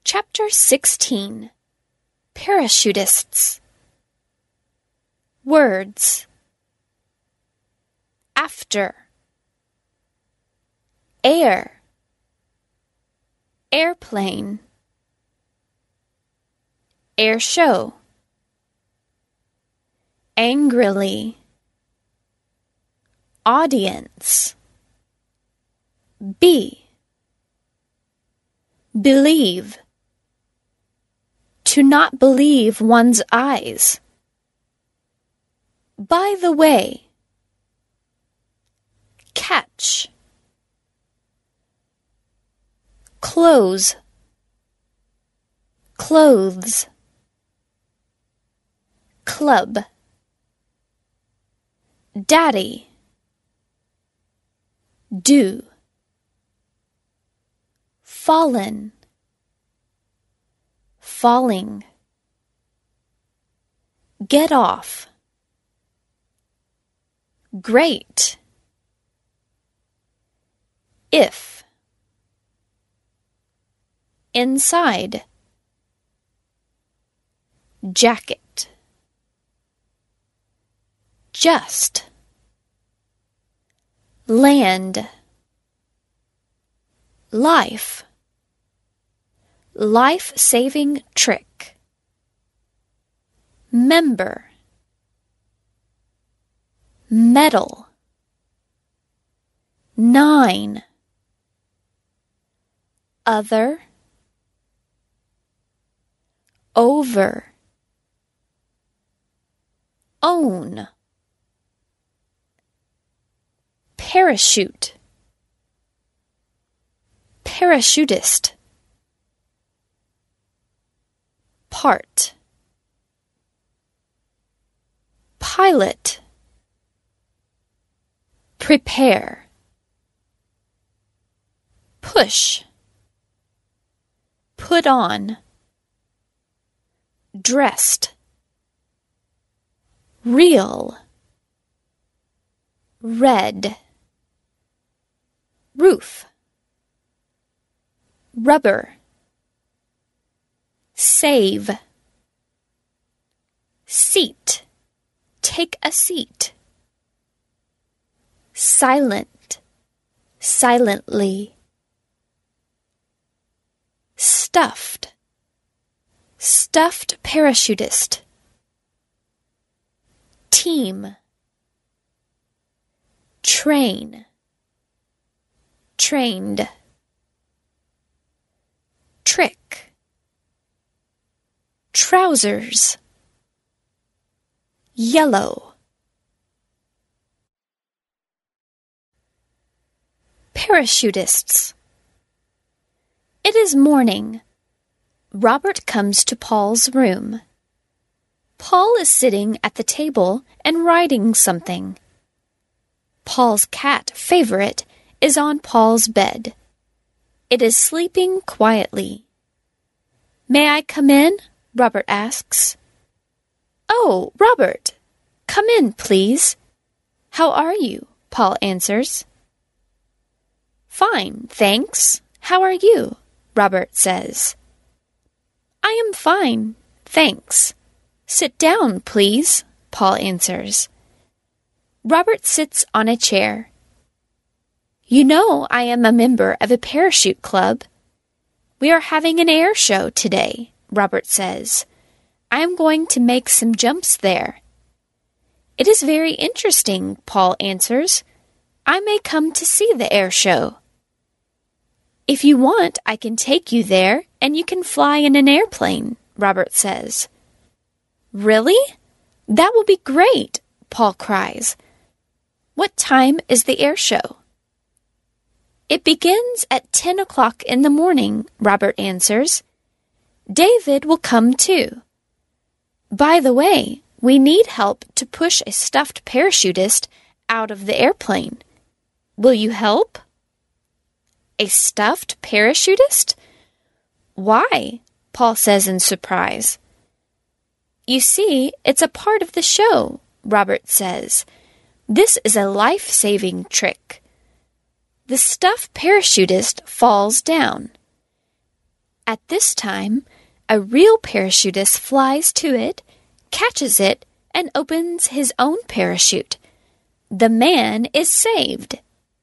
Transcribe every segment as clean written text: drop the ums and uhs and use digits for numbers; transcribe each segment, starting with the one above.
Chapter 16. Parachutists. Words. After. Air. Airplane. Air show. Angrily. Audience. Be. Believe. To not believe one's eyes. By the way. Catch. Close. Clothes. Club. Daddy. Do. Fallen. Falling. Get off. Great. If. Inside. Jacket. Just. Land. Life. Life-saving trick. Member. Medal. 9. Other. Over. Own. Parachute. Parachutist. Part. Pilot. Prepare. Push. Put on. Dressed. Real. Red. Roof. Rubber. Save. Seat. Take a seat. Silent. Silently. Stuffed. Stuffed parachutist. Team. Train. Trained. Trick. Trousers. Yellow. Parachutists. It is morning. Robert comes to Paul's room. Paul is sitting at the table and writing something. Paul's cat, Favorite, is on Paul's bed. It is sleeping quietly. "May I come in?" Robert asks. "Oh, Robert, come in, please." "How are you?" Paul answers. "Fine, thanks. How are you?" Robert says. "I am fine, thanks. Sit down, please," Paul answers. Robert sits on a chair. "You know I am a member of a parachute club. We are having an air show today," Robert says. "I am going to make some jumps there." "It is very interesting," Paul answers. "I may come to see the air show." "If you want, I can take you there, and you can fly in an airplane," Robert says. "Really? That will be great," Paul cries. "What time is the air show?" "It begins at 10 o'clock in the morning," Robert answers. "David will come too. By the way, we need help to push a stuffed parachutist out of the airplane. Will you help?" "A stuffed parachutist? Why?" Paul says in surprise. "You see, it's a part of the show," Robert says. "This is a life-saving trick. The stuffed parachutist falls down. At this time, a real parachutist flies to it, catches it, and opens his own parachute. The man is saved.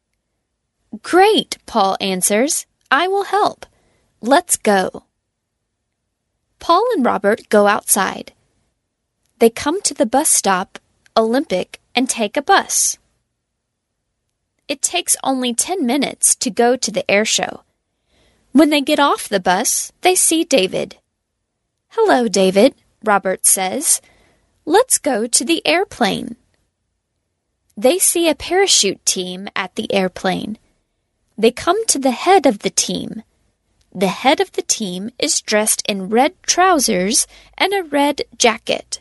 Great, Paul answers. I will help. Let's go. Paul and Robert go outside. They come to the bus stop, Olympic, and take a bus. It takes only 10 minutes to go to the air show. When they get off the bus, they see David. Hello, David, Robert says. Let's go to the airplane. They see a parachute team at the airplane. They come to the head of the team. The head of the team is dressed in red trousers and a red jacket.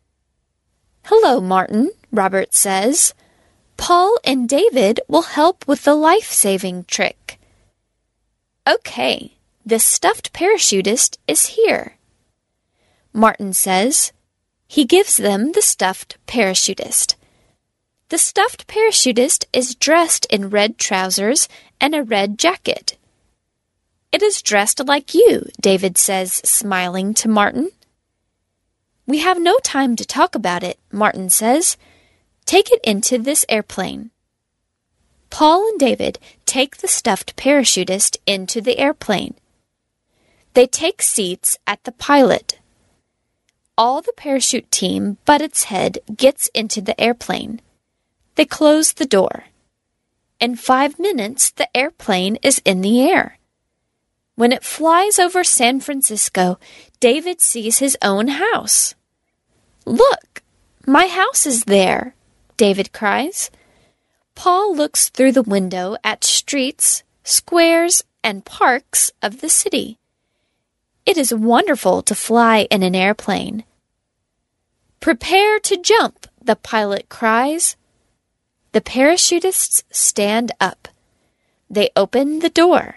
Hello, Martin, Robert says. Paul and David will help with the life-saving trick. Okay, the stuffed parachutist is here. Martin says. He gives them the stuffed parachutist. The stuffed parachutist is dressed in red trousers and a red jacket. It is dressed like you, David says, smiling to Martin. We have no time to talk about it, Martin says. Take it into this airplane. Paul and David take the stuffed parachutist into the airplane. They take seats at the pilot. All the parachute team but its head gets into the airplane. They close the door. In 5 minutes, the airplane is in the air. When it flies over San Francisco, David sees his own house. Look, my house is there, David cries. Paul looks through the window at streets, squares, and parks of the city. It is wonderful to fly in an airplane. Prepare to jump, the pilot cries. The parachutists stand up. They open the door.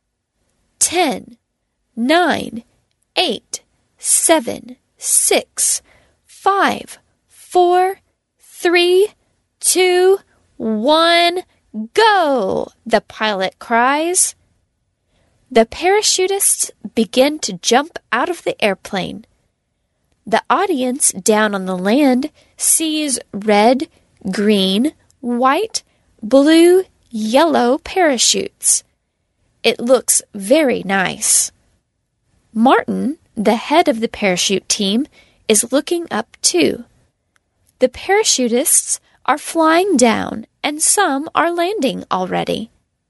10, 9, 8, 7, 6, 5, 4, 3, 2, 1, go! The pilot cries. The parachutists begin to jump out of the airplane. The audience down on the land sees red, green, white, blue, yellow parachutes. It looks very nice. Martin, the head of the parachute team, is looking up too. The parachutists are flying down and some are landing already.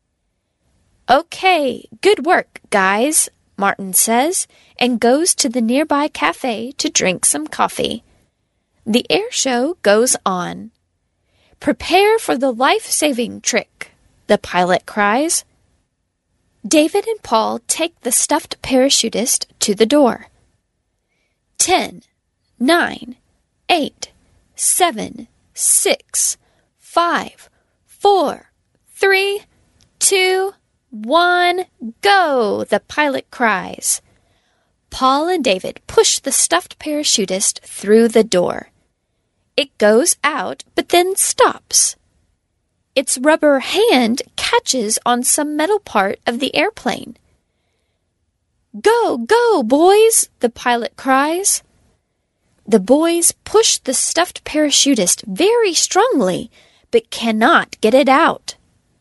Okay, good work, guys, Martin says, and goes to the nearby cafe to drink some coffee. The air show goes on. Prepare for the life-saving trick, the pilot cries. David and Paul take the stuffed parachutist to the door. 10, 9, 8, 7, 6, 5, 4, 3, 2, 1, go! The pilot cries. Paul and David push the stuffed parachutist through the door. It goes out, but then stops. Its rubber hand catches on some metal part of the airplane. Go, go, boys! The pilot cries. The boys push the stuffed parachutist very strongly, but cannot get it out.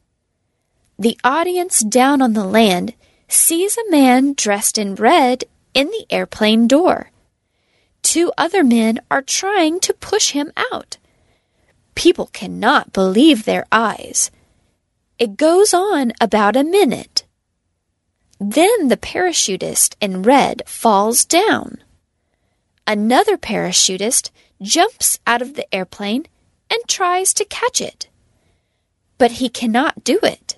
The audience down on the land sees a man dressed in red in the airplane door. 2 other men are trying to push him out. People cannot believe their eyes. It goes on about a minute. Then the parachutist in red falls down. Another parachutist jumps out of the airplane and tries to catch it. But he cannot do it.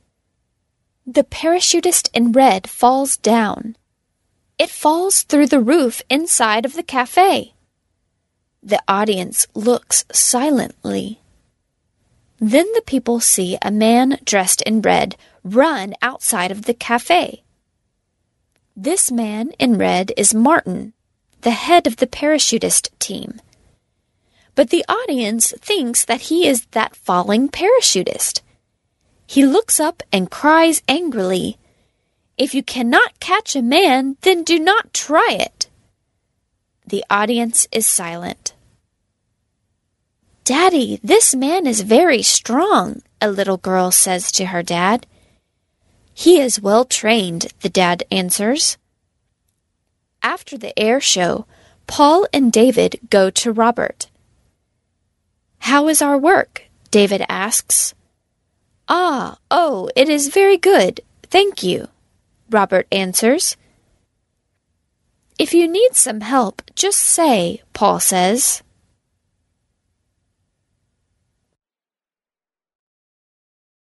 The parachutist in red falls down. It falls through the roof inside of the cafe. The audience looks silently. Then the people see a man dressed in red run outside of the cafe. This man in red is Martin, the head of the parachutist team. But the audience thinks that he is that falling parachutist. He looks up and cries angrily, If you cannot catch a man, then do not try it. The audience is silent. Daddy, this man is very strong, a little girl says to her dad. He is well trained, the dad answers. After the air show, Paul and David go to Robert. How is our work? David asks. It is very good, thank you, Robert answers. If you need some help, just say, Paul says.